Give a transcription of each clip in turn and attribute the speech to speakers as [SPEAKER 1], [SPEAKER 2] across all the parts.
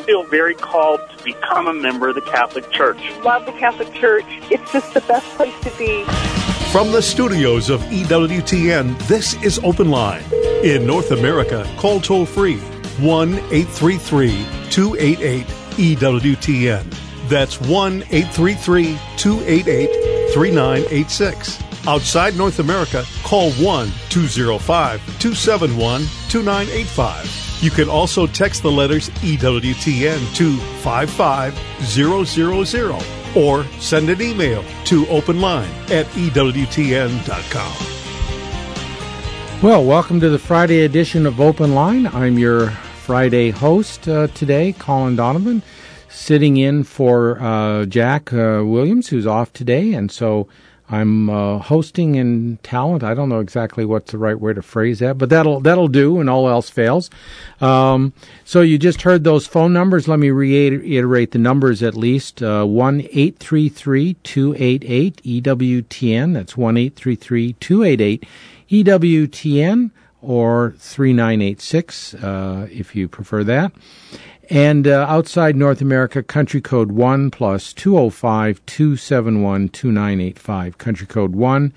[SPEAKER 1] feel very called to become a member of the Catholic Church.
[SPEAKER 2] Love the Catholic Church. It's just the best place to be.
[SPEAKER 3] From the studios of EWTN, this is Open Line. In North America, call toll-free 1-833-288-EWTN. That's 1-833-288-3986. Outside North America, call 1-205-271-2985. You can also text the letters EWTN to 55000 or send an email to openline@ewtn.com.
[SPEAKER 4] Well, welcome to the Friday edition of Open Line. I'm your Friday host today, Colin Donovan, sitting in for Jack Williams, who's off today, and so I'm hosting in talent. I don't know exactly what's the right way to phrase that, but that'll do, and all else fails. So you just heard those phone numbers. Let me reiterate the numbers at least. 1-833-288-EWTN. That's 1-833-288-EWTN, or 3986 if you prefer that. And outside North America, country code 1 plus 205-271-2985. Country code 1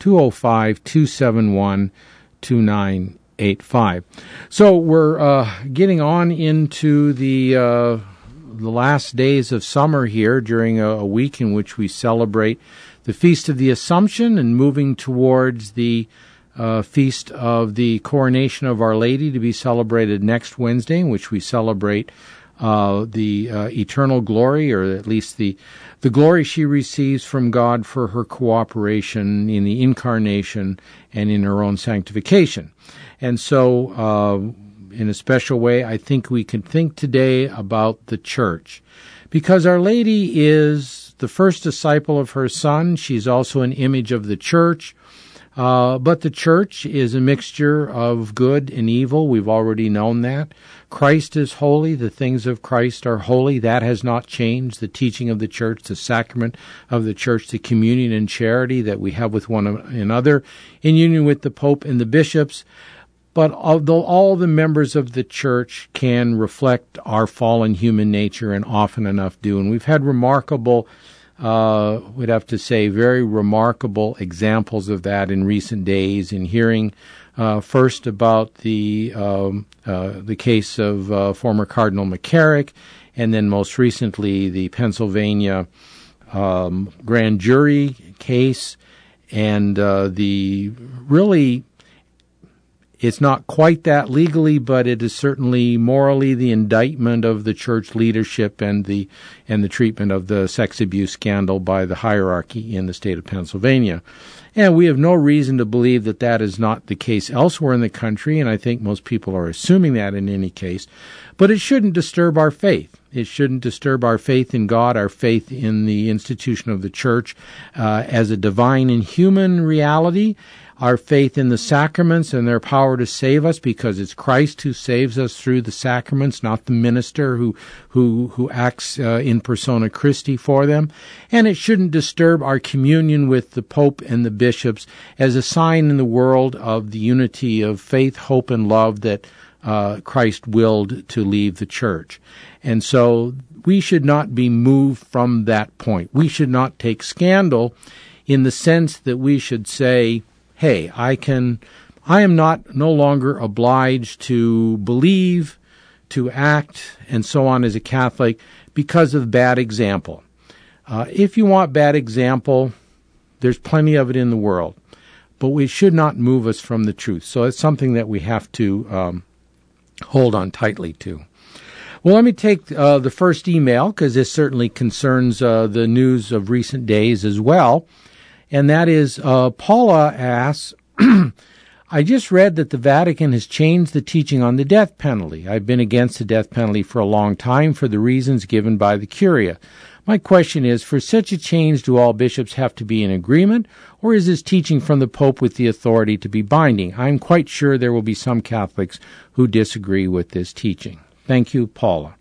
[SPEAKER 4] 205-271-2985. So we're getting on into the last days of summer here during a week in which we celebrate the Feast of the Assumption and moving towards the Feast of the Coronation of Our Lady, to be celebrated next Wednesday, in which we celebrate the eternal glory, or at least the glory she receives from God for her cooperation in the Incarnation and in her own sanctification. And so, in a special way, I think we can think today about the Church, because Our Lady is the first disciple of her Son. She's also an image of the Church. But the Church is a mixture of good and evil. We've already known that. Christ is holy. The things of Christ are holy. That has not changed. The teaching of the Church, the sacrament of the Church, the communion and charity that we have with one another, in union with the Pope and the bishops. But although all the members of the Church can reflect our fallen human nature, and often enough do, and we've had remarkable we'd have to say very remarkable examples of that in recent days, in hearing first about the case of former Cardinal McCarrick, and then most recently the Pennsylvania grand jury case, and the really, it's not quite that legally, but it is certainly morally the indictment of the church leadership and the treatment of the sex abuse scandal by the hierarchy in the state of Pennsylvania. And we have no reason to believe that that is not the case elsewhere in the country, and I think most people are assuming that in any case. But it shouldn't disturb our faith. It shouldn't disturb our faith in God, our faith in the institution of the church as a divine and human reality, our faith in the sacraments and their power to save us, because it's Christ who saves us through the sacraments, not the minister who acts in persona Christi for them. And it shouldn't disturb our communion with the Pope and the bishops as a sign in the world of the unity of faith, hope, and love that Christ willed to leave the church. And so we should not be moved from that point. We should not take scandal in the sense that we should say, hey, I am no longer obliged to believe, to act, and so on as a Catholic because of bad example. If you want bad example, there's plenty of it in the world, but we should not move us from the truth. So it's something that we have to hold on tightly to. Well, let me take the first email, because this certainly concerns the news of recent days as well. And that is, Paula asks, I just read that the Vatican has changed the teaching on the death penalty. I've been against the death penalty for a long time for the reasons given by the Curia. My question is, for such a change, do all bishops have to be in agreement, or is this teaching from the Pope with the authority to be binding? I'm quite sure there will be some Catholics who disagree with this teaching. Thank you, Paula.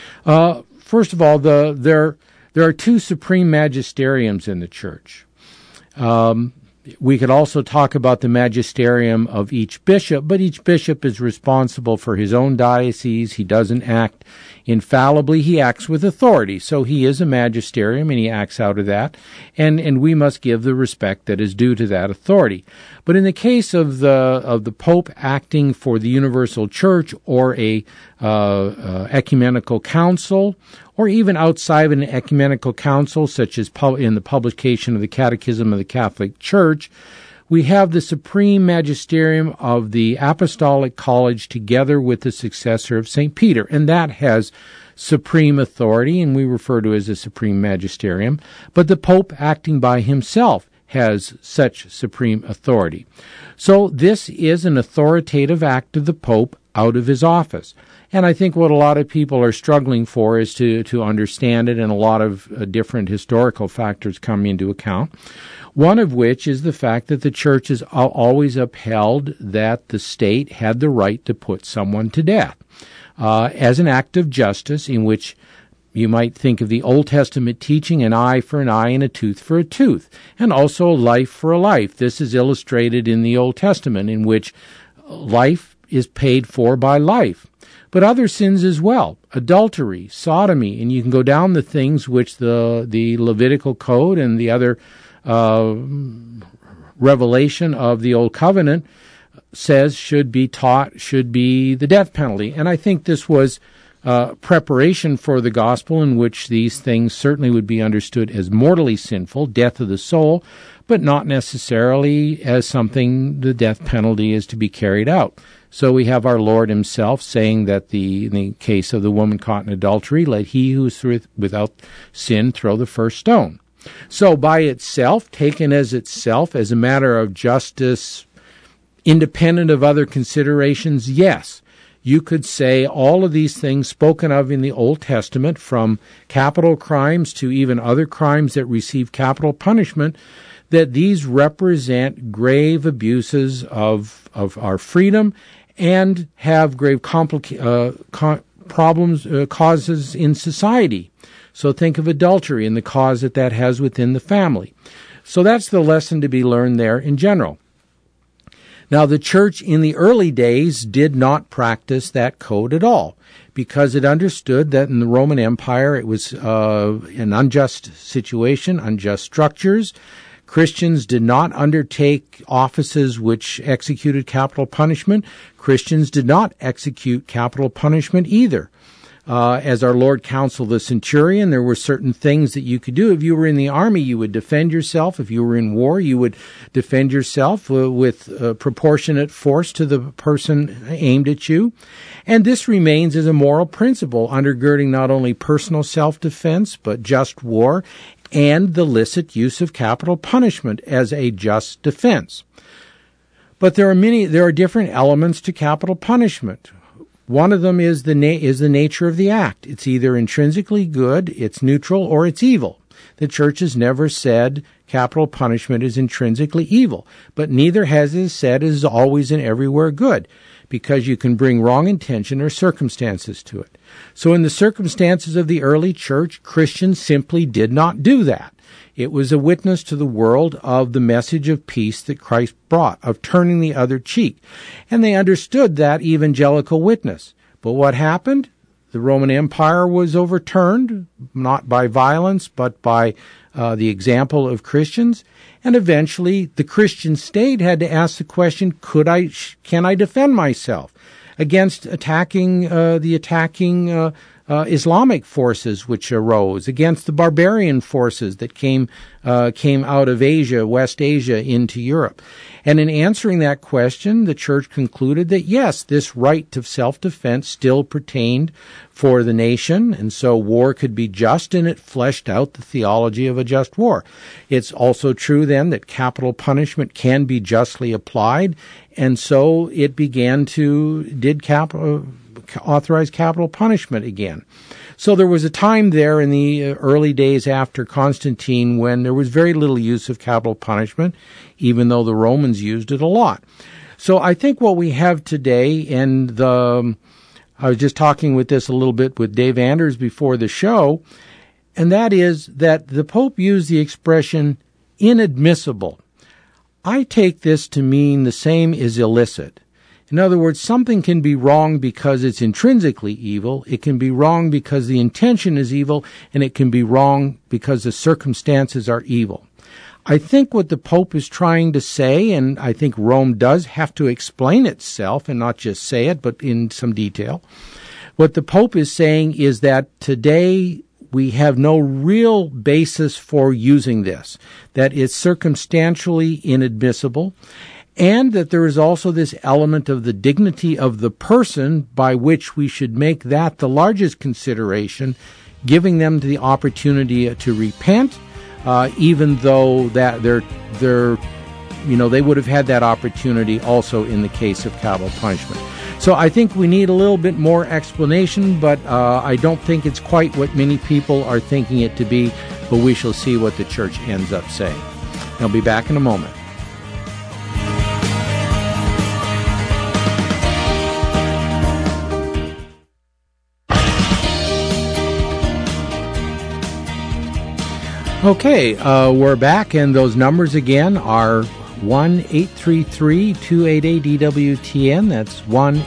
[SPEAKER 4] First of all, there are two supreme magisteriums in the Church. We could also talk about the magisterium of each bishop, but each bishop is responsible for his own diocese. He doesn't act infallibly. He acts with authority. So he is a magisterium, and he acts out of that. And we must give the respect that is due to that authority. But in the case of the Pope acting for the universal church or a ecumenical council, or even outside of an ecumenical council, such as in the publication of the Catechism of the Catholic Church, we have the supreme magisterium of the Apostolic College together with the successor of St. Peter, and that has supreme authority, and we refer to it as the supreme magisterium. But the Pope, acting by himself, has such supreme authority. So this is an authoritative act of the Pope out of his office. And I think what a lot of people are struggling for is to understand it, and a lot of different historical factors come into account. One of which is the fact that the church has always upheld that the state had the right to put someone to death as an act of justice, in which you might think of the Old Testament teaching, an eye for an eye and a tooth for a tooth, and also a life for a life. This is illustrated in the Old Testament, in which life is paid for by life. But other sins as well, adultery, sodomy, and you can go down the things which the Levitical Code and the other revelation of the Old Covenant says should be taught, should be the death penalty. And I think this was preparation for the gospel, in which these things certainly would be understood as mortally sinful, death of the soul, but not necessarily as something the death penalty is to be carried out. So we have our Lord himself saying that in the case of the woman caught in adultery, let he who is without sin throw the first stone. So by itself, taken as itself, as a matter of justice, independent of other considerations, yes, you could say all of these things spoken of in the Old Testament, from capital crimes to even other crimes that receive capital punishment, that these represent grave abuses of our freedom and have grave problems, causes in society. So think of adultery and the cause that has within the family. So that's the lesson to be learned there in general. Now, the church in the early days did not practice that code at all, because it understood that in the Roman Empire it was an unjust situation, unjust structures. Christians did not undertake offices which executed capital punishment. Christians did not execute capital punishment either. As our Lord counseled the centurion, there were certain things that you could do. If you were in the army, you would defend yourself. If you were in war, you would defend yourself with proportionate force to the person aimed at you. And this remains as a moral principle, undergirding not only personal self-defense, but just war and the licit use of capital punishment as a just defense. But there are different elements to capital punishment. One of them is the nature of the act. It's either intrinsically good, it's neutral, or it's evil. The church has never said capital punishment is intrinsically evil, but neither has it said it is always and everywhere good, because you can bring wrong intention or circumstances to it. So in the circumstances of the early church, Christians simply did not do that. It was a witness to the world of the message of peace that Christ brought, of turning the other cheek. And they understood that evangelical witness. But what happened? The Roman Empire was overturned, not by violence, but by the example of Christians. And eventually, the Christian state had to ask the question, can I defend myself against the attacking Islamic forces which arose, against the barbarian forces that came out of Asia, West Asia, into Europe. And in answering that question, the church concluded that yes, this right to self-defense still pertained for the nation, and so war could be just, and it fleshed out the theology of a just war. It's also true then that capital punishment can be justly applied, and so it authorize capital punishment again. So there was a time there in the early days after Constantine when there was very little use of capital punishment, even though the Romans used it a lot. So I think what we have today, and I was just talking with this a little bit with Dave Anders before the show, and that is that the Pope used the expression inadmissible. I take this to mean the same is illicit. In other words, something can be wrong because it's intrinsically evil, it can be wrong because the intention is evil, and it can be wrong because the circumstances are evil. I think what the Pope is trying to say, and I think Rome does have to explain itself and not just say it, but in some detail, what the Pope is saying is that today we have no real basis for using this, that it's circumstantially inadmissible, and that there is also this element of the dignity of the person by which we should make that the largest consideration, giving them the opportunity to repent, even though that they would have had that opportunity also in the case of capital punishment. So I think we need a little bit more explanation, but I don't think it's quite what many people are thinking it to be, but we shall see what the Church ends up saying. I'll be back in a moment. Okay, we're back, and those numbers again are 1-833-288-EWTN. That's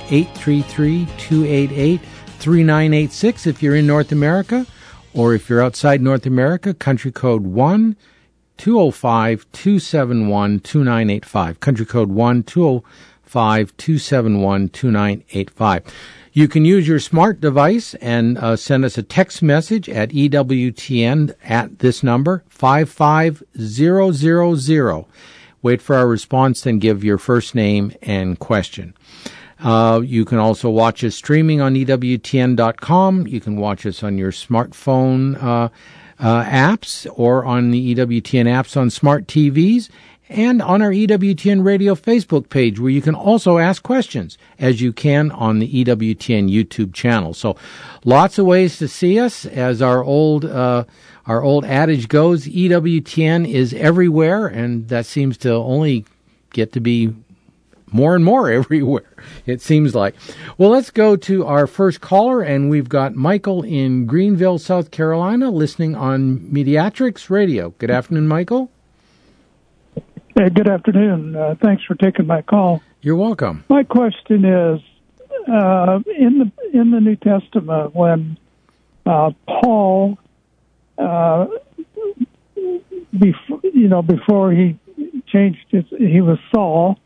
[SPEAKER 4] 1-833-288-3986 if you're in North America, or if you're outside North America, country code 1-205-271-2985. Country code 1-205-271-2985. You can use your smart device and send us a text message at EWTN at this number, 55000. Wait for our response, then give your first name and question. You can also watch us streaming on EWTN.com. You can watch us on your smartphone apps or on the EWTN apps on smart TVs, and on our EWTN Radio Facebook page, where you can also ask questions, as you can on the EWTN YouTube channel. So lots of ways to see us. As our old adage goes, EWTN is everywhere, and that seems to only get to be more and more everywhere, it seems like. Well, let's go to our first caller, and we've got Michael in Greenville, South Carolina, listening on Mediatrix Radio. Good afternoon, Michael.
[SPEAKER 5] Hey, good afternoon. Thanks for taking my call.
[SPEAKER 4] You're welcome.
[SPEAKER 5] My question is, in the New Testament, when Paul, before he changed he was Saul,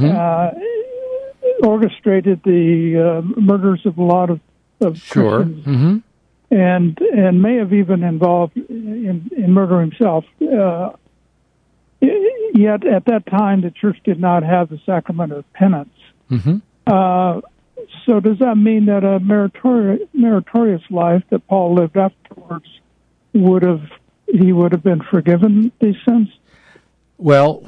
[SPEAKER 5] orchestrated the murders of a lot of
[SPEAKER 4] sure.
[SPEAKER 5] Christians, and may have even involved in murder himself. Yet at that time, the church did not have the sacrament of penance. So does that mean that a meritorious life that Paul lived afterwards would have been forgiven these sins?
[SPEAKER 4] Well,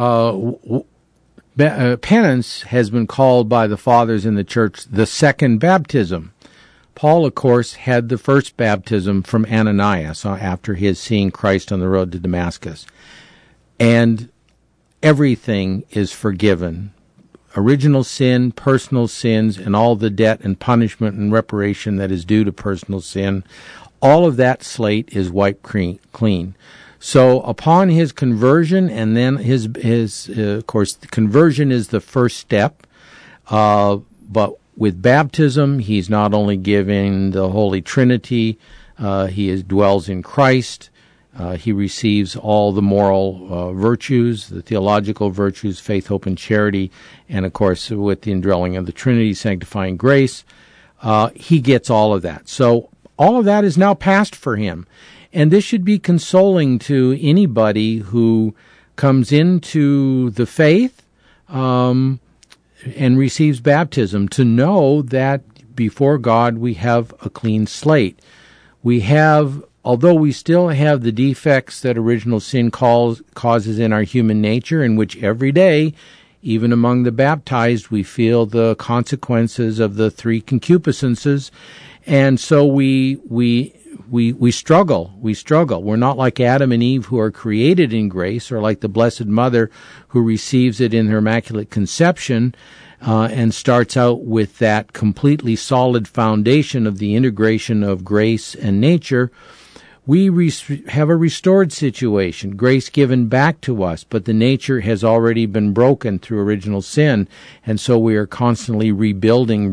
[SPEAKER 4] penance has been called by the fathers in the church the second baptism. Paul, of course, had the first baptism from Ananias after his seeing Christ on the road to Damascus. And everything is forgiven. Original sin, personal sins, and all the debt and punishment and reparation that is due to personal sin, all of that slate is wiped clean. So upon his conversion, and then his of course, conversion is the first step, but with baptism, he's not only given the Holy Trinity, he dwells in Christ. He receives all the moral virtues, the theological virtues, faith, hope, and charity, and of course, with the indwelling of the Trinity, sanctifying grace, he gets all of that. So all of that is now past for him. And this should be consoling to anybody who comes into the faith and receives baptism, to know that before God we have a clean slate. We have, although we still have the defects that original sin causes in our human nature, in which every day, even among the baptized, we feel the consequences of the three concupiscences, and so we struggle. We struggle. We're not like Adam and Eve, who are created in grace, or like the Blessed Mother, who receives it in her Immaculate Conception, and starts out with that completely solid foundation of the integration of grace and nature. we have a restored situation, grace given back to us, but the nature has already been broken through original sin, and so we are constantly rebuilding,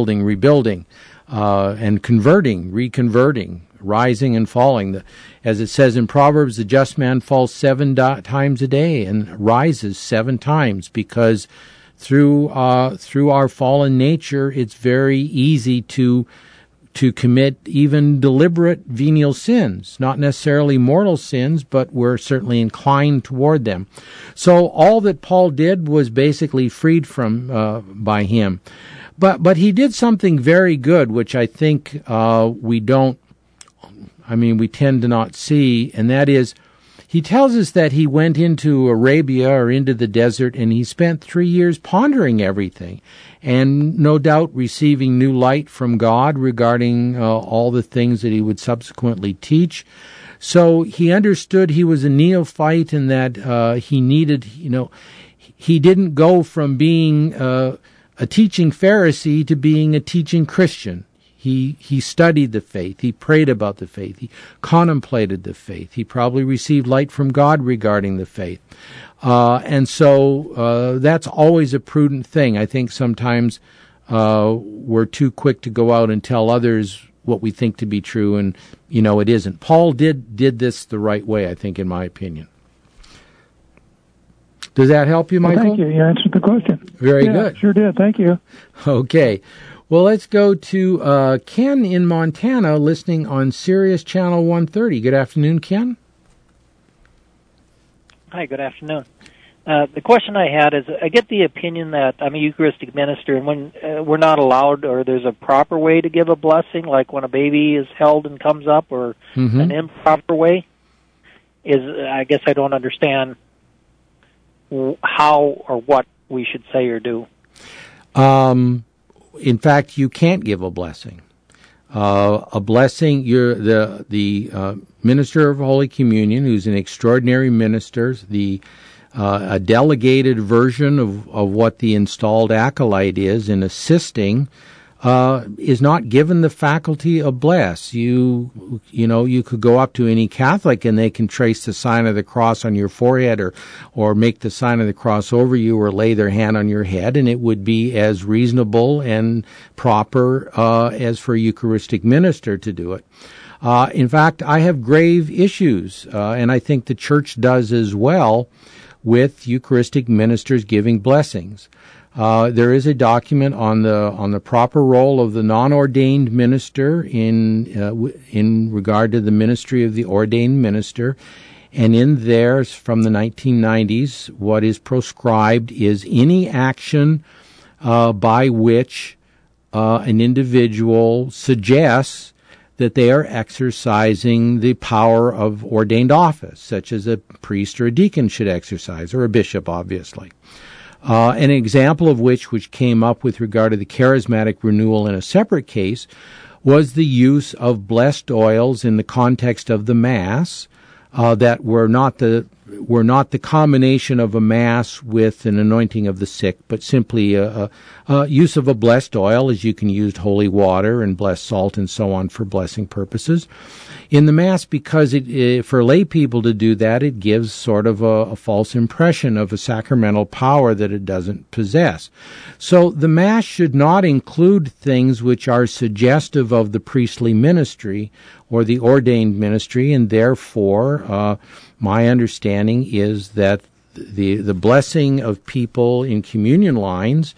[SPEAKER 4] and reconverting, rising and falling. As it says in Proverbs, the just man falls 7 times a day and rises 7 times, because through our fallen nature, it's very easy to commit even deliberate venial sins, not necessarily mortal sins, but we're certainly inclined toward them. So all that Paul did was basically freed from by him. But he did something very good, which I think we tend to not see, and that is, he tells us that he went into Arabia or into the desert, and he spent 3 years pondering everything, and no doubt receiving new light from God regarding all the things that he would subsequently teach. So he understood he was a neophyte, and that he needed, he didn't go from being a teaching Pharisee to being a teaching Christian. He studied the faith. He prayed about the faith. He contemplated the faith. He probably received light from God regarding the faith. And so that's always a prudent thing. I think sometimes we're too quick to go out and tell others what we think to be true, and, it isn't. Paul did this the right way, I think, in my opinion. Does that help you, Michael?
[SPEAKER 5] Well, thank you. You answered the question.
[SPEAKER 4] Very good.
[SPEAKER 5] Sure did. Thank you.
[SPEAKER 4] Okay. Well, let's go to Ken in Montana, listening on Sirius Channel 130. Good afternoon, Ken.
[SPEAKER 6] Hi, good afternoon. The question I had is, I get the opinion that I'm a Eucharistic minister, and when we're not allowed, or there's a proper way to give a blessing, like when a baby is held and comes up, or an improper way, I guess I don't understand how or what we should say or do.
[SPEAKER 4] In fact, you can't give a blessing. A blessing, you're the minister of Holy Communion, who's an extraordinary minister, a delegated version of what the installed acolyte is in assisting, is not given the faculty of bless. You could go up to any Catholic and they can trace the sign of the cross on your forehead, or make the sign of the cross over you, or lay their hand on your head, and it would be as reasonable and proper as for a Eucharistic minister to do it. In fact, I have grave issues, and I think the Church does as well, with Eucharistic ministers giving blessings. There is a document on the proper role of the non-ordained minister in regard to the ministry of the ordained minister, and in there, from the 1990s, what is proscribed is any action by which an individual suggests that they are exercising the power of ordained office, such as a priest or a deacon should exercise, or a bishop, obviously. An example of which came up with regard to the charismatic renewal in a separate case, was the use of blessed oils in the context of the Mass, that were not the combination of a Mass with an anointing of the sick, but simply a use of a blessed oil, as you can use holy water and blessed salt and so on for blessing purposes in the Mass, because for lay people to do that, it gives sort of a false impression of a sacramental power that it doesn't possess. So the Mass should not include things which are suggestive of the priestly ministry or the ordained ministry, and therefore my understanding is that the blessing of people in communion lines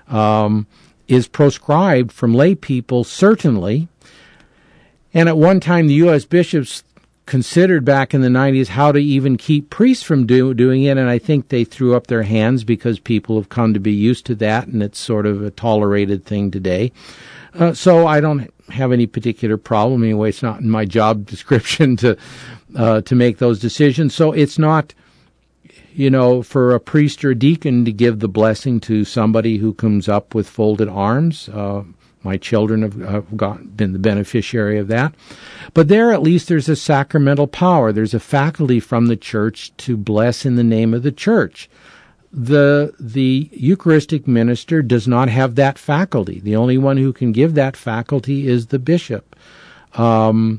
[SPEAKER 4] is proscribed from lay people, certainly. And at one time, the U.S. bishops considered back in the 90s how to even keep priests from doing it, and I think they threw up their hands because people have come to be used to that, and it's sort of a tolerated thing today. So I don't have any particular problem. Anyway, it's not in my job description to make those decisions. So it's not, for a priest or a deacon to give the blessing to somebody who comes up with folded arms. My children have been the beneficiary of that. But there, at least, there's a sacramental power. There's a faculty from the Church to bless in the name of the Church. The Eucharistic minister does not have that faculty. The only one who can give that faculty is the bishop. And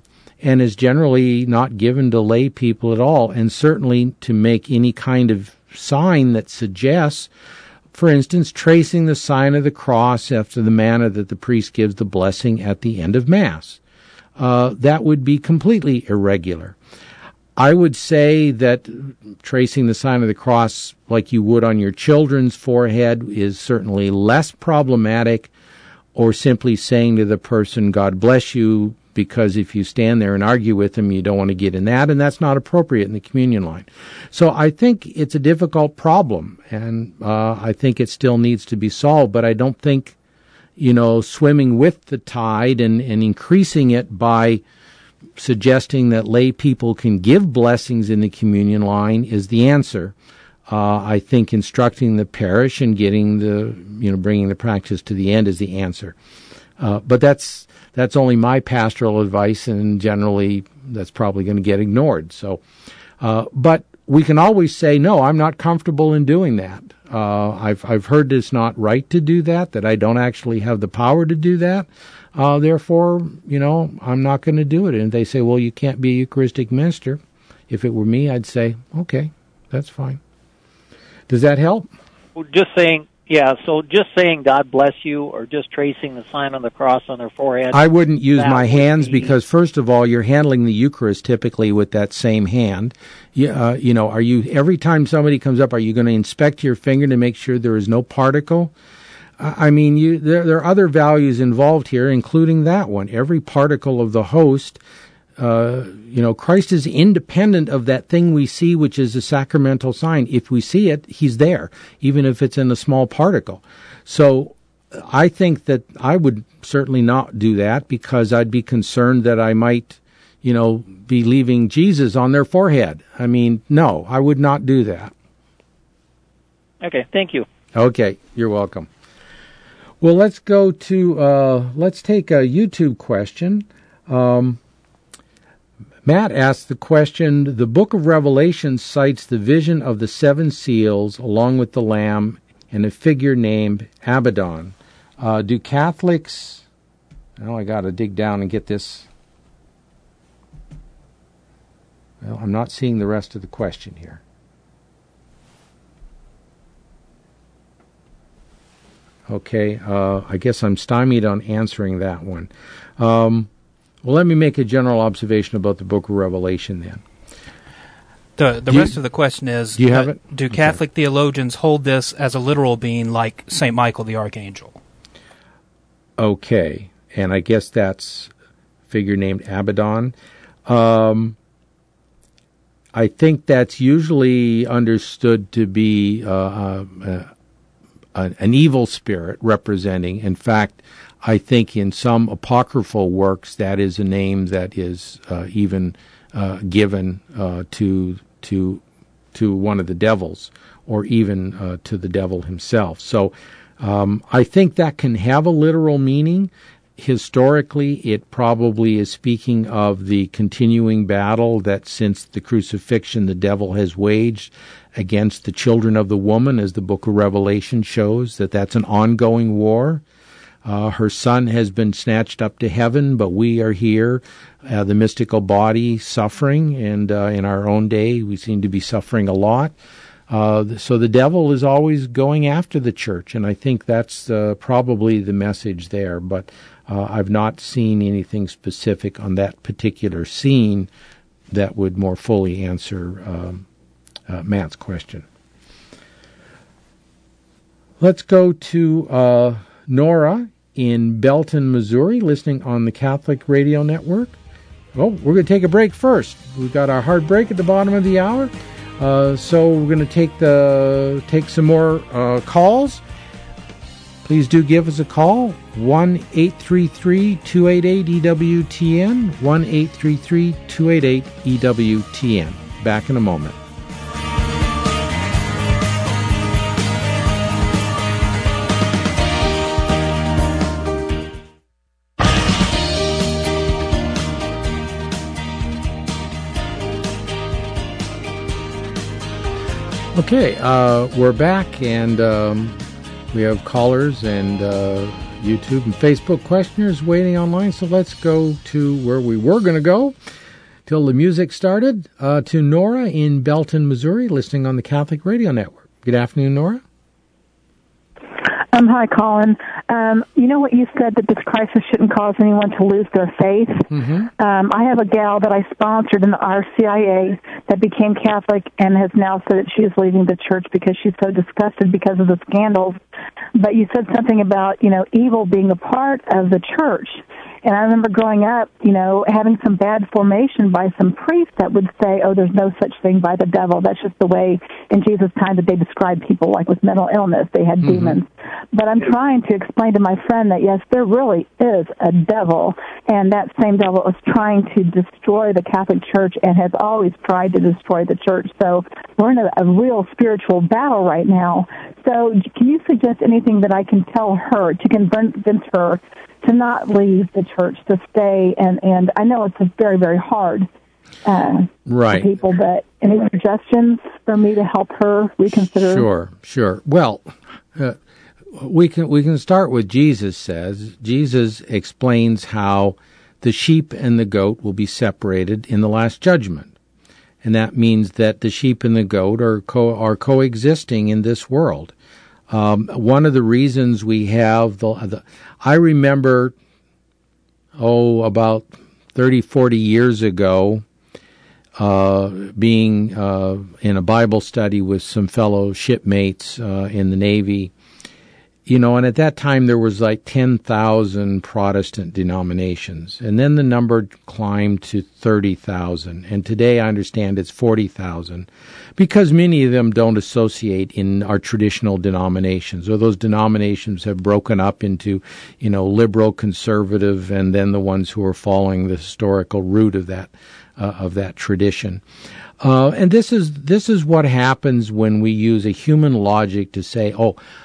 [SPEAKER 4] and is generally not given to lay people at all, and certainly to make any kind of sign that suggests, for instance, tracing the sign of the cross after the manner that the priest gives the blessing at the end of Mass. That would be completely irregular. I would say that tracing the sign of the cross like you would on your children's forehead is certainly less problematic, or simply saying to the person, God bless you, because if you stand there and argue with them, you don't want to get in that, and that's not appropriate in the communion line. So I think it's a difficult problem, and I think it still needs to be solved, but I don't think, swimming with the tide and increasing it by suggesting that lay people can give blessings in the communion line is the answer. I think instructing the parish and getting bringing the practice to the end is the answer. But that's only my pastoral advice, and generally that's probably going to get ignored. So, but we can always say, no, I'm not comfortable in doing that. I've heard it's not right to do that I don't actually have the power to do that. Therefore, I'm not going to do it. And they say, well, you can't be a Eucharistic minister. If it were me, I'd say, okay, that's fine. Does that help?
[SPEAKER 6] Just saying God bless you, or just tracing the sign on the cross on their forehead.
[SPEAKER 4] I wouldn't use my hands because, first of all, you're handling the Eucharist typically with that same hand. Are you, every time somebody comes up, are you going to inspect your finger to make sure there is no particle? I mean, there are other values involved here, including that one. Every particle of the host, Christ is independent of that thing we see, which is a sacramental sign. If we see it, he's there, even if it's in a small particle. So I think that I would certainly not do that, because I'd be concerned that I might, be leaving Jesus on their forehead. I mean, no, I would not do that.
[SPEAKER 6] Okay, thank you.
[SPEAKER 4] Okay, you're welcome. Well, let's go to, let's take a YouTube question. Matt asked the question, the book of Revelation cites the vision of the 7 seals along with the Lamb and a figure named Abaddon. Do Catholics... I got to dig down and get this. Well, I'm not seeing the rest of the question here. Okay, I guess I'm stymied on answering that one. Well, let me make a general observation about the book of Revelation then.
[SPEAKER 7] The rest of the question is,
[SPEAKER 4] do you have it?
[SPEAKER 7] Do Catholic theologians hold this as a literal being like St. Michael the Archangel?
[SPEAKER 4] Okay, and I guess that's a figure named Abaddon. I think that's usually understood to be an evil spirit representing. In fact, I think in some apocryphal works that is a name that is even given to one of the devils, or even to the devil himself. So I think that can have a literal meaning. Historically, it probably is speaking of the continuing battle that since the crucifixion the devil has waged against the children of the woman, as the book of Revelation shows, that's an ongoing war. Her son has been snatched up to heaven, but we are here, the mystical body, suffering, and in our own day we seem to be suffering a lot. So the devil is always going after the church, and I think that's probably the message there. But I've not seen anything specific on that particular scene that would more fully answer Matt's question. Let's go to Nora in Belton, Missouri, listening on the Catholic Radio Network. Well, we're going to take a break first. We've got our hard break at the bottom of the hour. So we're going to take some more calls. Please do give us a call, 1-833-288-EWTN, 1-833-288-EWTN. Back in a moment. Okay, we're back, and we have callers, and YouTube and Facebook questioners waiting online, so let's go to where we were going to go till the music started, to Nora in Belton, Missouri, listening on the Catholic Radio Network. Good afternoon, Nora.
[SPEAKER 2] Hi, Colin. You know what you said, that this crisis shouldn't cause anyone to lose their faith?
[SPEAKER 4] Mm-hmm.
[SPEAKER 2] I have a gal that I sponsored in the RCIA that became Catholic and has now said that she is leaving the church because she's so disgusted because of the scandals. But you said something about, evil being a part of the church. And I remember growing up, having some bad formation by some priests that would say, oh, there's no such thing by the devil. That's just the way in Jesus' time that they described people, like with mental illness. They had demons. But I'm trying to explain to my friend that, yes, there really is a devil, and that same devil is trying to destroy the Catholic Church and has always tried to destroy the church. So we're in a real spiritual battle right now. So can you suggest anything that I can tell her to convince her to not leave the church, to stay? And I know it's very, very hard for people, but any suggestions for me to help her reconsider?
[SPEAKER 4] Sure. Well, we can start with Jesus says. Jesus explains how the sheep and the goat will be separated in the last judgment. And that means that the sheep and the goat are coexisting in this world. One of the reasons we have I remember, about 30, 40 years ago, being in a Bible study with some fellow shipmates in the Navy, and at that time there was like 10,000 Protestant denominations, and then the number climbed to 30,000, and today I understand it's 40,000, because many of them don't associate in our traditional denominations, or those denominations have broken up into, liberal, conservative, and then the ones who are following the historical root of that tradition. And this is what happens when we use a human logic to say,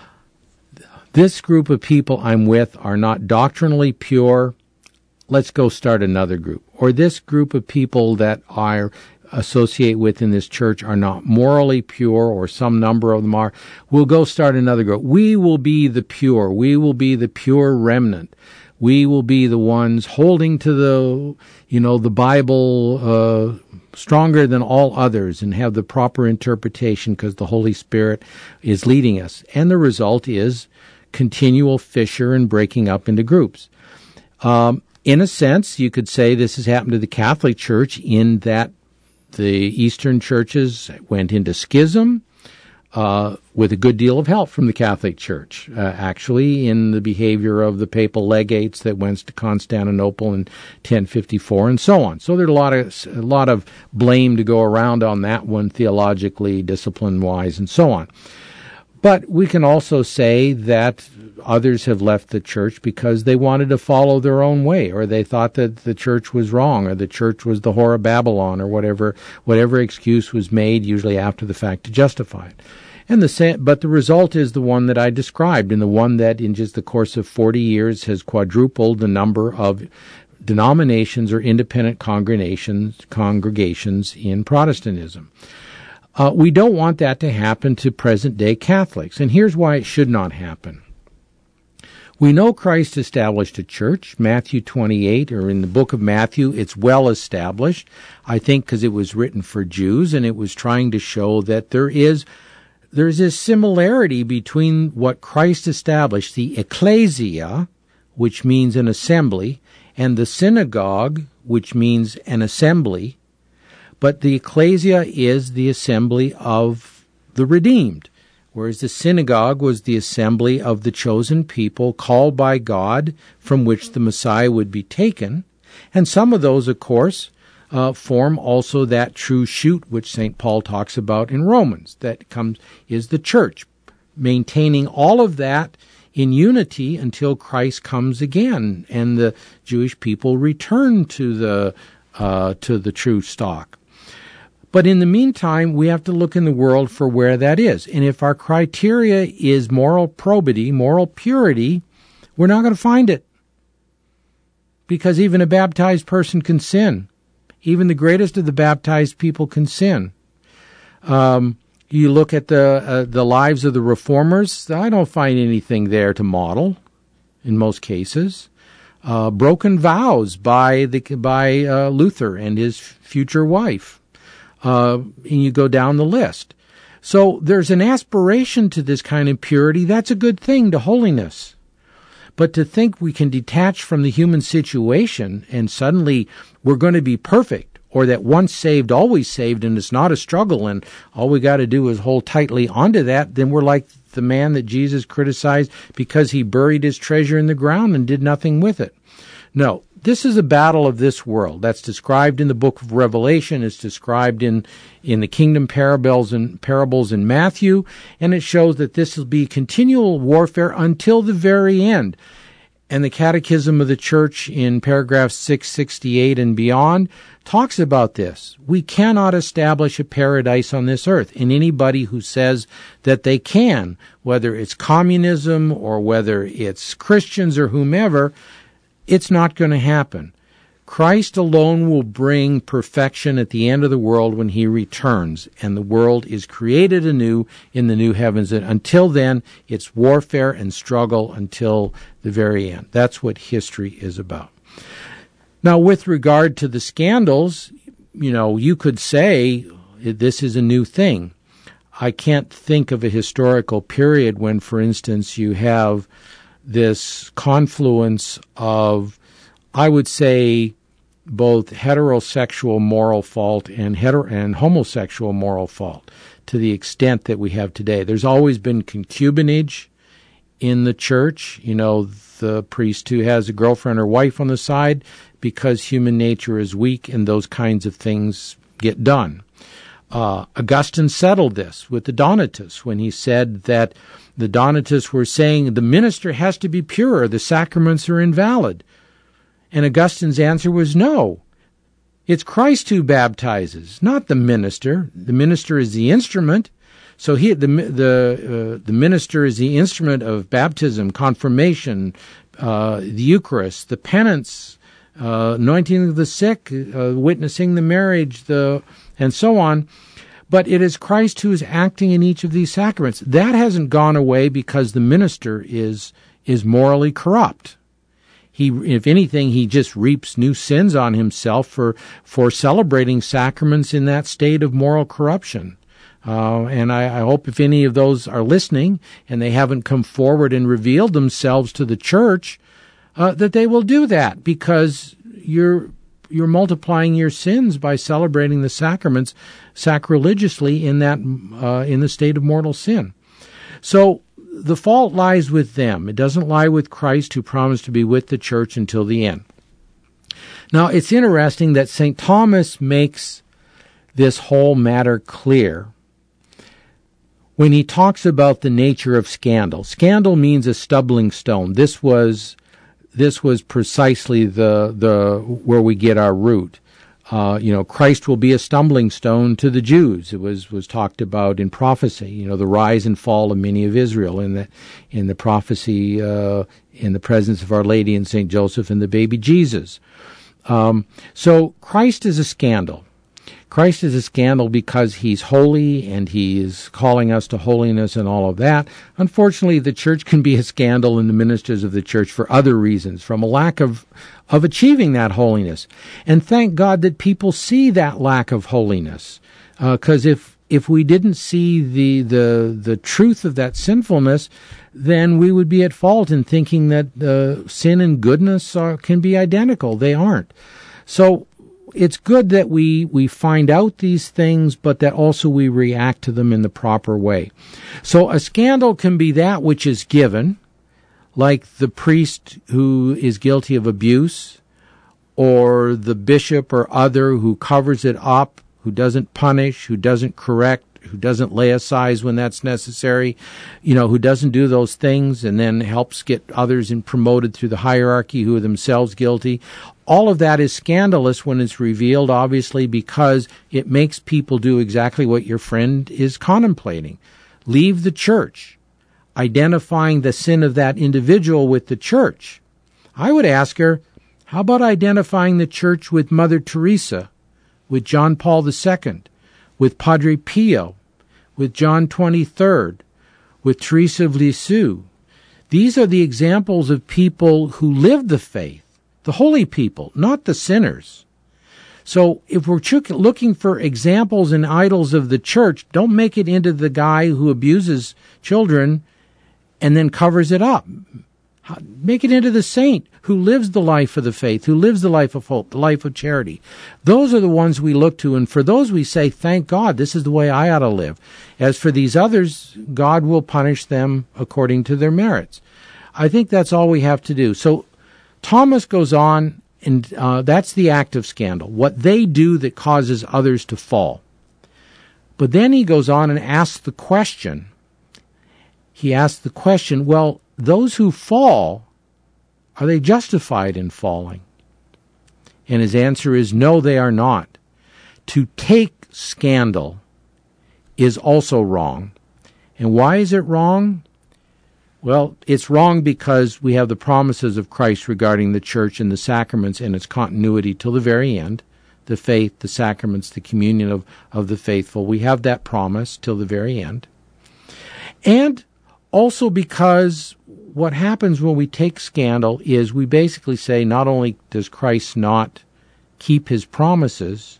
[SPEAKER 4] this group of people I'm with are not doctrinally pure, let's go start another group. Or this group of people that I associate with in this church are not morally pure, or some number of them are, we'll go start another group. We will be the pure. We will be the pure remnant. We will be the ones holding to the Bible stronger than all others and have the proper interpretation because the Holy Spirit is leading us. And the result is continual fissure and breaking up into groups. In a sense, you could say this has happened to the Catholic Church in that the Eastern churches went into schism with a good deal of help from the Catholic Church, actually, in the behavior of the papal legates that went to Constantinople in 1054 and so on. So there's a lot of blame to go around on that one, theologically, discipline-wise, and so on. But we can also say that others have left the church because they wanted to follow their own way, or they thought that the church was wrong, or the church was the whore of Babylon, or whatever excuse was made, usually after the fact, to justify it. But the result is the one that I described, and the one that in just the course of 40 years has quadrupled the number of denominations or independent congregations in Protestantism. We don't want that to happen to present-day Catholics, and here's why it should not happen. We know Christ established a church, Matthew 28, or in the book of Matthew, it's well established, I think because it was written for Jews, and it was trying to show that there's a similarity between what Christ established, the ecclesia, which means an assembly, and the synagogue, which means an assembly. But the ecclesia is the assembly of the redeemed, whereas the synagogue was the assembly of the chosen people called by God from which the Messiah would be taken. And some of those, of course, form also that true shoot which St. Paul talks about in Romans, that is the church, maintaining all of that in unity until Christ comes again and the Jewish people return to the true stock. But in the meantime, we have to look in the world for where that is. And if our criteria is moral probity, moral purity, we're not going to find it. Because even a baptized person can sin. Even the greatest of the baptized people can sin. You look at the lives of the reformers, I don't find anything there to model. in most cases, broken vows by Luther and his future wife. And you go down the list. So there's an aspiration to this kind of purity. That's a good thing, to holiness. But to think we can detach from the human situation and suddenly we're going to be perfect, or that once saved, always saved, and it's not a struggle, and all we got to do is hold tightly onto that, then we're like the man that Jesus criticized because he buried his treasure in the ground and did nothing with it. No, this is a battle of this world. That's described in the book of Revelation. It's described in the kingdom parables in Matthew, and it shows that this will be continual warfare until the very end. And the Catechism of the Church in paragraph 668 and beyond talks about this. We cannot establish a paradise on this earth, and anybody who says that they can, whether it's communism or whether it's Christians or whomever, it's not going to happen. Christ alone will bring perfection at the end of the world when he returns, and the world is created anew in the new heavens. And until then, it's warfare and struggle until the very end. That's what history is about. Now, with regard to the scandals, you could say this is a new thing. I can't think of a historical period when, for instance, you have this confluence of, I would say, both heterosexual moral fault and homosexual moral fault to the extent that we have today. There's always been concubinage in the church. The priest who has a girlfriend or wife on the side because human nature is weak, and those kinds of things get done. Augustine settled this with the Donatists when he said that the Donatists were saying the minister has to be pure, the sacraments are invalid. And Augustine's answer was no. It's Christ who baptizes, not the minister. The minister is the instrument. So the minister is the instrument of baptism, confirmation, the Eucharist, the penance, anointing of the sick, witnessing the marriage, and so on. But it is Christ who is acting in each of these sacraments. That hasn't gone away because the minister is morally corrupt. If anything, he just reaps new sins on himself for celebrating sacraments in that state of moral corruption. And I hope if any of those are listening and they haven't come forward and revealed themselves to the church, that they will do that, because you're multiplying your sins by celebrating the sacraments sacrilegiously in the state of mortal sin. So the fault lies with them. It doesn't lie with Christ, who promised to be with the church until the end. Now, it's interesting that St. Thomas makes this whole matter clear when he talks about the nature of scandal. Scandal means a stumbling stone. This was precisely the where we get our root. Christ will be a stumbling stone to the Jews. It was talked about in prophecy. The rise and fall of many of Israel in the prophecy in the presence of Our Lady and Saint Joseph and the baby Jesus. So Christ is a scandal. Christ is a scandal because he's holy and he is calling us to holiness and all of that. Unfortunately, the church can be a scandal and the ministers of the church for other reasons, from a lack of achieving that holiness. And thank God that people see that lack of holiness. Because if we didn't see the truth of that sinfulness, then we would be at fault in thinking that sin and goodness can be identical. They aren't. So it's good that we find out these things, but that also we react to them in the proper way. So a scandal can be that which is given, like the priest who is guilty of abuse, or the bishop or other who covers it up, who doesn't punish, who doesn't correct, who doesn't lay aside when that's necessary, who doesn't do those things and then helps get others promoted through the hierarchy who are themselves guilty. All of that is scandalous when it's revealed, obviously, because it makes people do exactly what your friend is contemplating. Leave the church, identifying the sin of that individual with the church. I would ask her, how about identifying the church with Mother Teresa, with John Paul II, with Padre Pio, with John XXIII, with Teresa of Lisieux? These are the examples of people who live the faith, the holy people, not the sinners. So if we're looking for examples and idols of the church, don't make it into the guy who abuses children and then covers it up. Make it into the saint who lives the life of the faith, who lives the life of hope, the life of charity. Those are the ones we look to, and for those we say, thank God, this is the way I ought to live. As for these others, God will punish them according to their merits. I think that's all we have to do. So Thomas goes on, and that's the act of scandal, what they do that causes others to fall. But then he goes on and asks the question. He asks the question, well, those who fall, are they justified in falling? And his answer is, no, they are not. To take scandal is also wrong. And why is it wrong? Well, it's wrong because we have the promises of Christ regarding the church and the sacraments and its continuity till the very end. The faith, the sacraments, the communion of the faithful. We have that promise till the very end. And also because what happens when we take scandal is we basically say not only does Christ not keep his promises,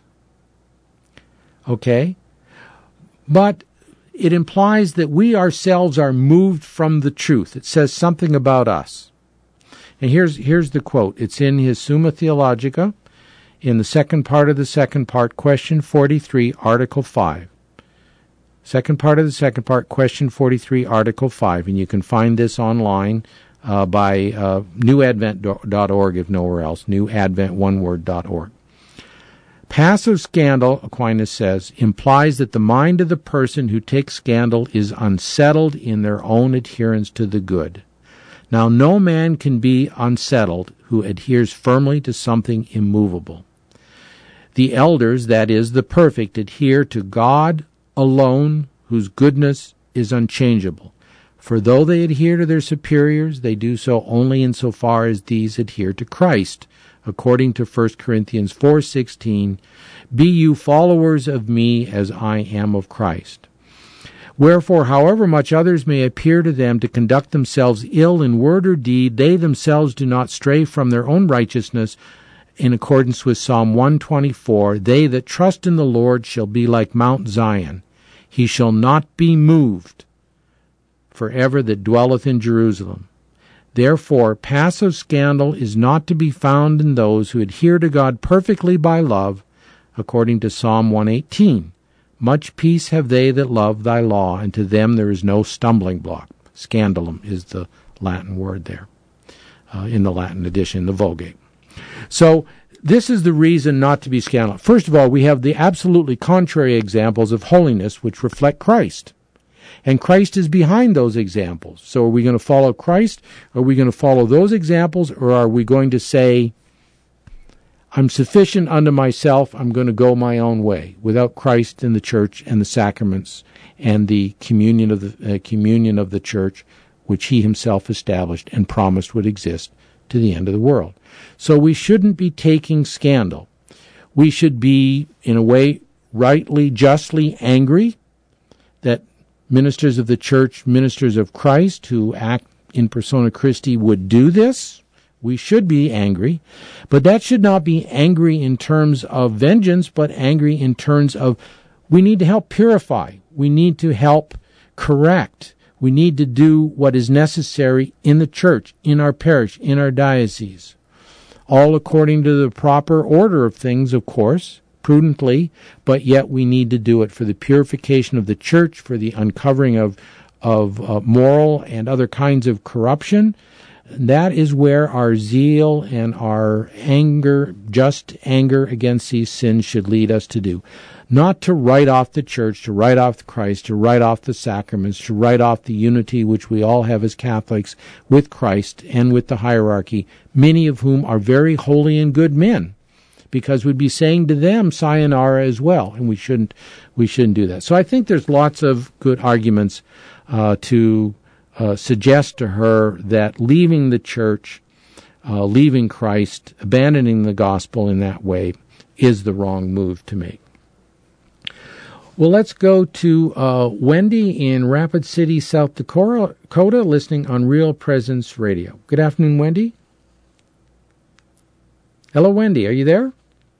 [SPEAKER 4] okay, but it implies that we ourselves are moved from the truth. It says something about us. And here's the quote. It's in his Summa Theologica, in the second part of the second part, question 43, article 5. Second part of the second part, question 43, article 5. And you can find this online by newadvent.org, if nowhere else, newadvent.org. Passive scandal, Aquinas says, implies that the mind of the person who takes scandal is unsettled in their own adherence to the good. Now, no man can be unsettled who adheres firmly to something immovable. The elders, that is, the perfect, adhere to God alone, whose goodness is unchangeable. For though they adhere to their superiors, they do so only insofar as these adhere to Christ. According to 1 Corinthians 4:16, be you followers of me as I am of Christ. Wherefore, however much others may appear to them to conduct themselves ill in word or deed, they themselves do not stray from their own righteousness. In accordance with Psalm 124, they that trust in the Lord shall be like Mount Zion. He shall not be moved forever that dwelleth in Jerusalem. Therefore, passive scandal is not to be found in those who adhere to God perfectly by love, according to Psalm 118. Much peace have they that love thy law, and to them there is no stumbling block. Scandalum is the Latin word there, in the Latin edition, the Vulgate. So, this is the reason not to be scandalous. First of all, we have the absolutely contrary examples of holiness which reflect Christ. And Christ is behind those examples. So are we going to follow Christ? Are we going to follow those examples? Or are we going to say, I'm sufficient unto myself, I'm going to go my own way, without Christ and the church and the sacraments and the communion of the church, which he himself established and promised would exist to the end of the world. So we shouldn't be taking scandal. We should be, in a way, rightly, justly angry that ministers of the church, ministers of Christ who act in persona Christi would do this. We should be angry. But that should not be angry in terms of vengeance, but angry in terms of we need to help purify. We need to help correct. We need to do what is necessary in the church, in our parish, in our diocese. All according to the proper order of things, of course, prudently, but yet we need to do it for the purification of the church, for the uncovering of moral and other kinds of corruption. That is where our zeal and our anger, just anger against these sins should lead us to do. Not to write off the church, to write off Christ, to write off the sacraments, to write off the unity which we all have as Catholics with Christ and with the hierarchy, many of whom are very holy and good men, because we'd be saying to them sayonara as well, and we shouldn't do that. So I think there's lots of good arguments to suggest to her that leaving the church, leaving Christ, abandoning the gospel in that way is the wrong move to make. Well, let's go to Wendy in Rapid City, South Dakota, listening on Real Presence Radio. Good afternoon, Wendy. Hello, Wendy. Are you there?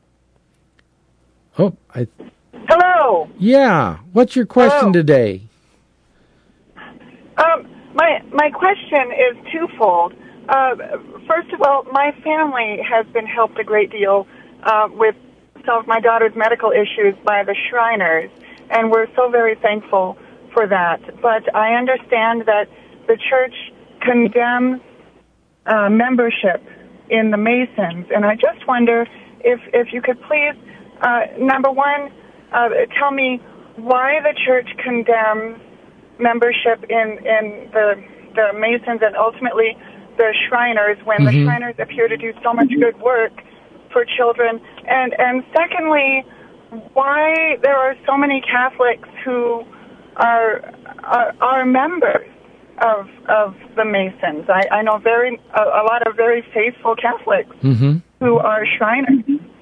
[SPEAKER 4] Oh,
[SPEAKER 8] Hello.
[SPEAKER 4] Yeah. What's your question today?
[SPEAKER 8] My question is twofold. First of all, my family has been helped a great deal with some of my daughter's medical issues by the Shriners, and we're so very thankful for that. But I understand that the church condemns membership in the Masons, and I just wonder if you could please, number one, tell me why the church condemns membership in the Masons and ultimately the Shriners when the Shriners appear to do so much good work for children, and secondly, why there are so many Catholics who are members of the Masons. I know a lot of very faithful Catholics who are Shriners.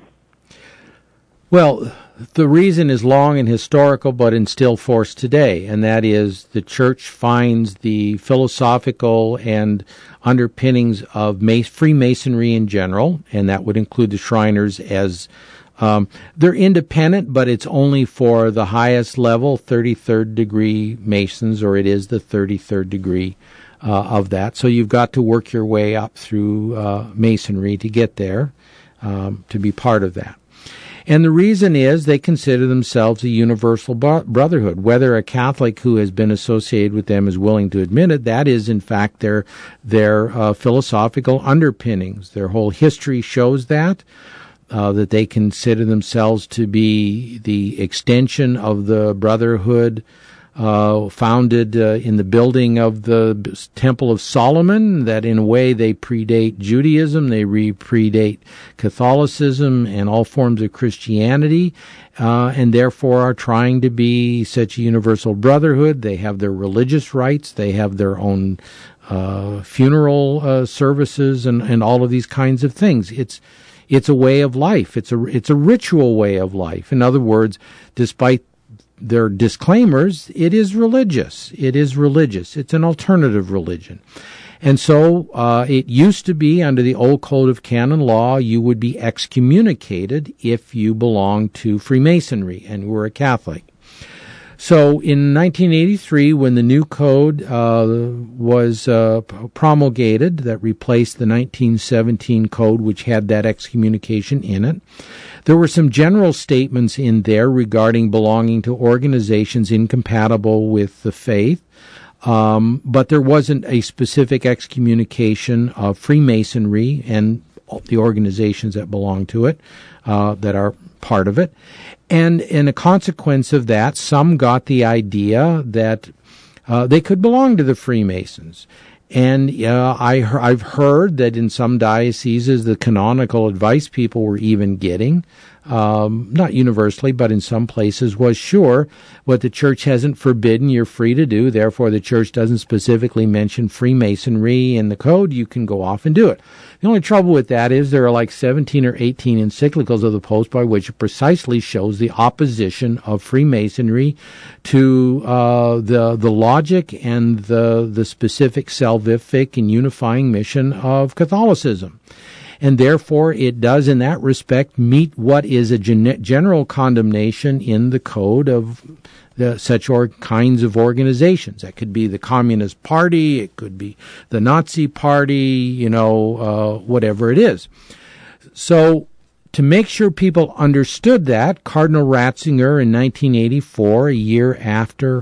[SPEAKER 4] Well, the reason is long and historical, but in still force today, and that is the church finds the philosophical and underpinnings of Freemasonry in general, and that would include the Shriners as they're independent, but it's only for the highest level, 33rd degree Masons, or it is the 33rd degree of that. So you've got to work your way up through Masonry to get there, to be part of that. And the reason is they consider themselves a universal brotherhood. Whether a Catholic who has been associated with them is willing to admit it, that is, in fact, their philosophical underpinnings. Their whole history shows that they consider themselves to be the extension of the brotherhood founded in the building of the Temple of Solomon, that in a way they predate Judaism, they predate Catholicism and all forms of Christianity, and therefore are trying to be such a universal brotherhood. They have their religious rites, they have their own funeral services and all of these kinds of things. It's a way of life. It's a ritual way of life. In other words, despite their disclaimers, it is religious. It is religious. It's an alternative religion. And so it used to be under the old Code of Canon Law, you would be excommunicated if you belonged to Freemasonry and were a Catholic. So in 1983, when the new code was promulgated that replaced the 1917 code, which had that excommunication in it, there were some general statements in there regarding belonging to organizations incompatible with the faith, but there wasn't a specific excommunication of Freemasonry and the organizations that belong to it, that are part of it. And in a consequence of that, some got the idea that they could belong to the Freemasons. And I've heard that in some dioceses, the canonical advice people were even getting, not universally, but in some places, was sure, what the church hasn't forbidden, you're free to do. Therefore, the church doesn't specifically mention Freemasonry in the code. You can go off and do it. The only trouble with that is there are like 17 or 18 encyclicals of the Pope by which it precisely shows the opposition of Freemasonry to the logic and the specific salvific and unifying mission of Catholicism. And therefore, it does, in that respect, meet what is a general condemnation in the code of such kinds of organizations. That could be the Communist Party, it could be the Nazi Party, whatever it is. So, to make sure people understood that, Cardinal Ratzinger in 1984, a year after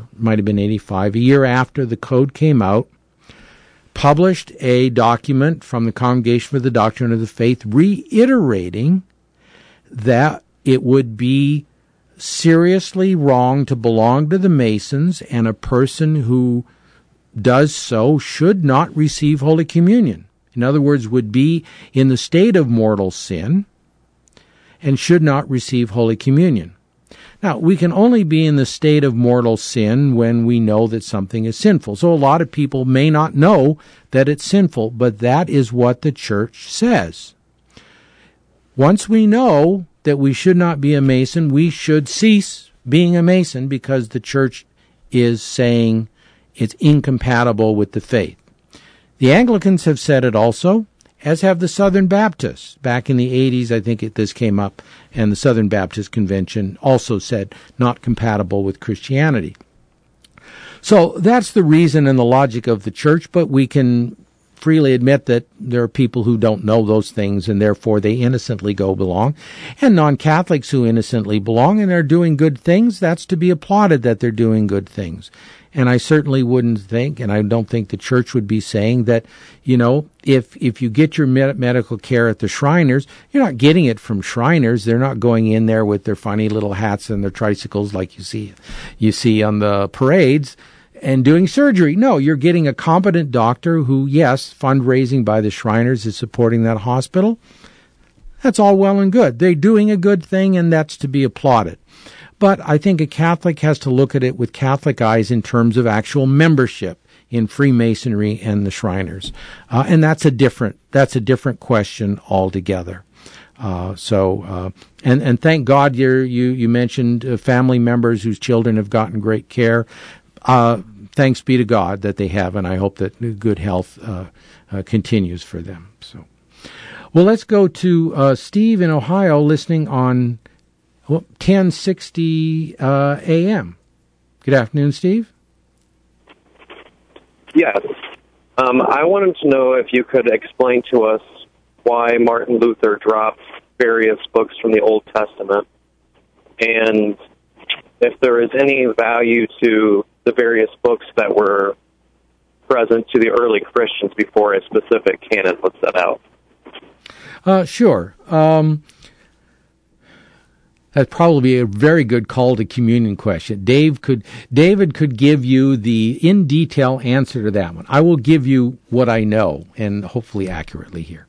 [SPEAKER 4] the code came out, published a document from the Congregation for the Doctrine of the Faith reiterating that it would be seriously wrong to belong to the Masons, and a person who does so should not receive Holy Communion. In other words, would be in the state of mortal sin and should not receive Holy Communion. Now, we can only be in the state of mortal sin when we know that something is sinful. So a lot of people may not know that it's sinful, but that is what the church says. Once we know that we should not be a Mason, we should cease being a Mason because the church is saying it's incompatible with the faith. The Anglicans have said it also, as have the Southern Baptists. Back in the 80s, I think this came up, and the Southern Baptist Convention also said not compatible with Christianity. So that's the reason and the logic of the church, but we can freely admit that there are people who don't know those things, and therefore they innocently go belong, and non-Catholics who innocently belong and are doing good things. That's to be applauded that they're doing good things. And I certainly wouldn't think, and I don't think the church would be saying that, if you get your medical care at the Shriners, you're not getting it from Shriners. They're not going in there with their funny little hats and their tricycles like you see on the parades and doing surgery. No, you're getting a competent doctor who, yes, fundraising by the Shriners is supporting that hospital. That's all well and good. They're doing a good thing, and that's to be applauded. But I think a Catholic has to look at it with Catholic eyes in terms of actual membership in Freemasonry and the Shriners, and that's a different question altogether. And thank God you mentioned family members whose children have gotten great care. Thanks be to God that they have, and I hope that good health continues for them. So, well, let's go to Steve in Ohio, listening on 1060 a.m. Good afternoon, Steve.
[SPEAKER 9] Yes. I wanted to know if you could explain to us why Martin Luther dropped various books from the Old Testament, and if there is any value to the various books that were present to the early Christians before a specific canon was set out.
[SPEAKER 4] Sure. That'd probably be a very good call to communion question. David could give you the in detail answer to that one. I will give you what I know, and hopefully accurately here.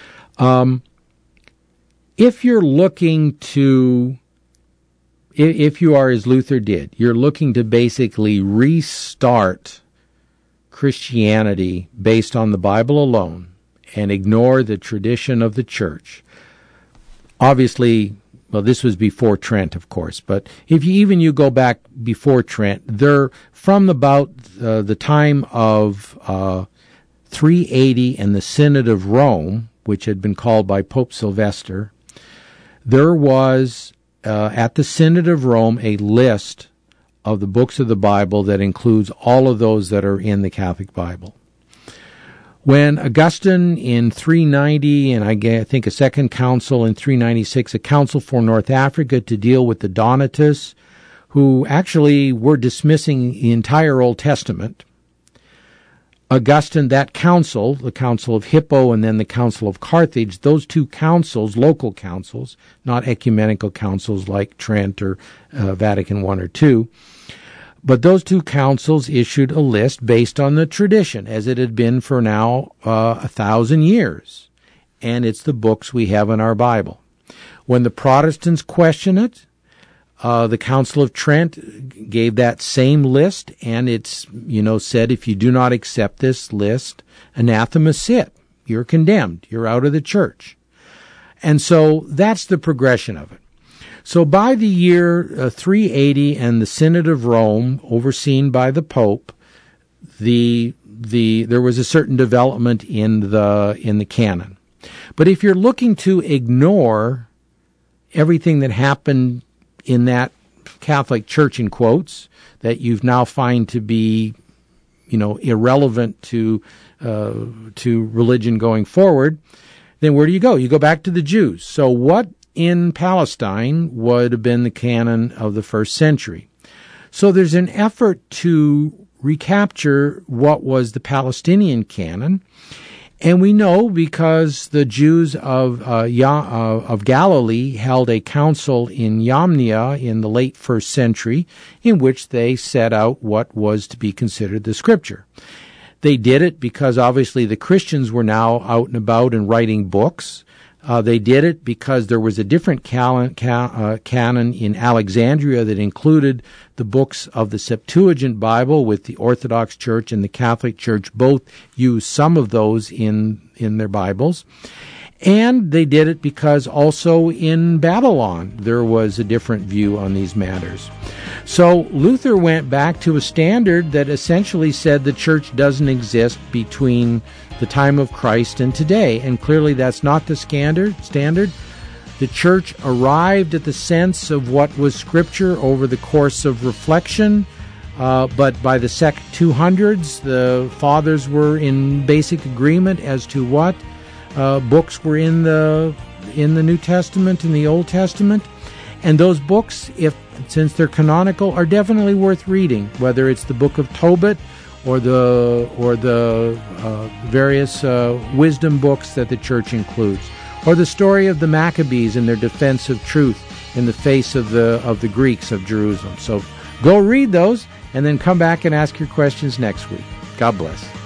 [SPEAKER 4] If you're looking to, if you are as Luther did, you're looking to basically restart Christianity based on the Bible alone and ignore the tradition of the church. Obviously, well, this was before Trent, of course, but if you go back before Trent, they're from about the time of 380 and the Synod of Rome, which had been called by Pope Sylvester. There was at the Synod of Rome a list of the books of the Bible that includes all of those that are in the Catholic Bible. When Augustine in 390, and I think a second council in 396, a council for North Africa to deal with the Donatists, who actually were dismissing the entire Old Testament, Augustine, that council, the Council of Hippo and then the Council of Carthage, those two councils, local councils, not ecumenical councils like Trent or Vatican I or II, but those two councils issued a list based on the tradition, as it had been for now 1,000 years. And it's the books we have in our Bible. When the Protestants question it, the Council of Trent gave that same list, and it's, said, if you do not accept this list, anathema sit. You're condemned. You're out of the church. And so that's the progression of it. So by the year 380 and the Synod of Rome, overseen by the Pope, there was a certain development in the canon. But if you're looking to ignore everything that happened in that Catholic Church, in quotes, that you've now find to be, irrelevant to religion going forward, then where do you go? You go back to the Jews. So what in Palestine would have been the canon of the first century? So there's an effort to recapture what was the Palestinian canon, and we know because the Jews of Galilee held a council in Yamnia in the late first century in which they set out what was to be considered the Scripture. They did it because obviously the Christians were now out and about and writing books. They did it because there was a different canon in Alexandria that included the books of the Septuagint Bible, with the Orthodox Church and the Catholic Church both use some of those in their Bibles. And they did it because also in Babylon there was a different view on these matters. So Luther went back to a standard that essentially said the church doesn't exist between the time of Christ and today. And clearly that's not the standard. The church arrived at the sense of what was Scripture over the course of reflection. But by the second 200s, the fathers were in basic agreement as to what books were in the New Testament and the Old Testament, and those books, since they're canonical, are definitely worth reading. Whether it's the Book of Tobit or the various wisdom books that the church includes, or the story of the Maccabees and their defense of truth in the face of the Greeks of Jerusalem. So go read those, and then come back and ask your questions next week. God bless.